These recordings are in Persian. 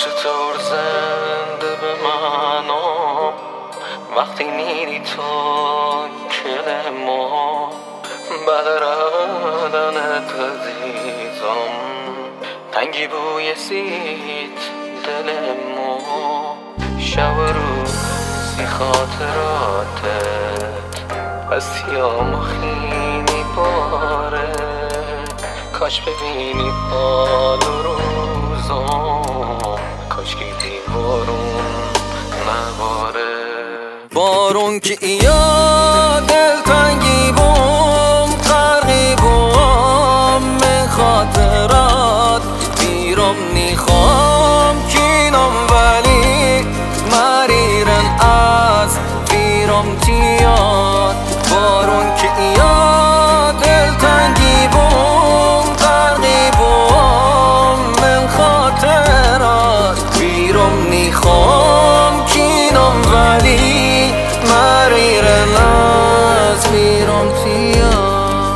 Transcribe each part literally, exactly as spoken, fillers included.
چطور زنده بمانم وقتی میری تو کل ما بعد رفتنت عزیزم تنگی بوی سیت دل ما شب و روزی خاطراتت از سیام و خیلی باره کاش ببینی حال و روزم کاش که بارون نباره بارون که یا دلتنگی بوم غرقی بوم من خاطرات بیرم نیخوام کینم ولی مریرن از بیرم تیاد بارون که یا دلتنگی بوم غرقی بوم من خاطرات بیرم نیخوام کینم ولی مریرن از بیرم تیاد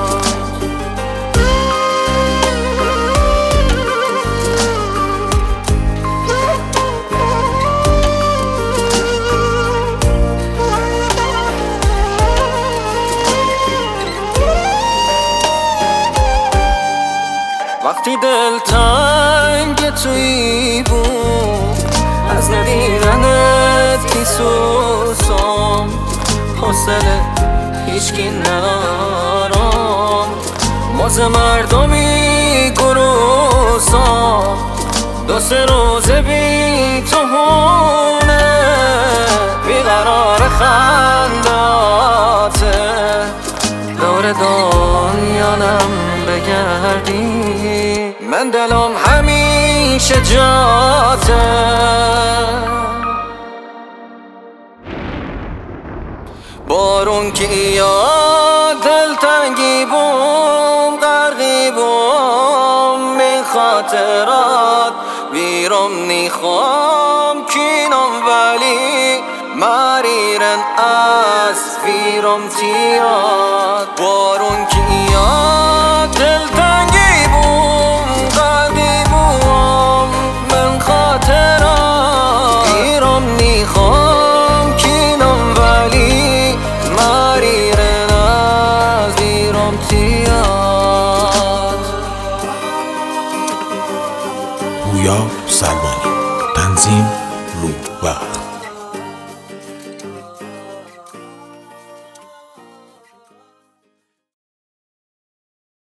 وقتی دل تنگ توی بود از ندیدنت میسوزم حوصله هیچکی ندارم باز مردمی گروسم دو سه روز بی تو هونه بیقرار خنداته دور دنیانم بگردی من دلم همیشه جاته بارون که یا دلتنگی بوم غرقی بوم من خاطرات بیرم نیخوام کینم ولی مریرن از بیرم تیاد بارون که یا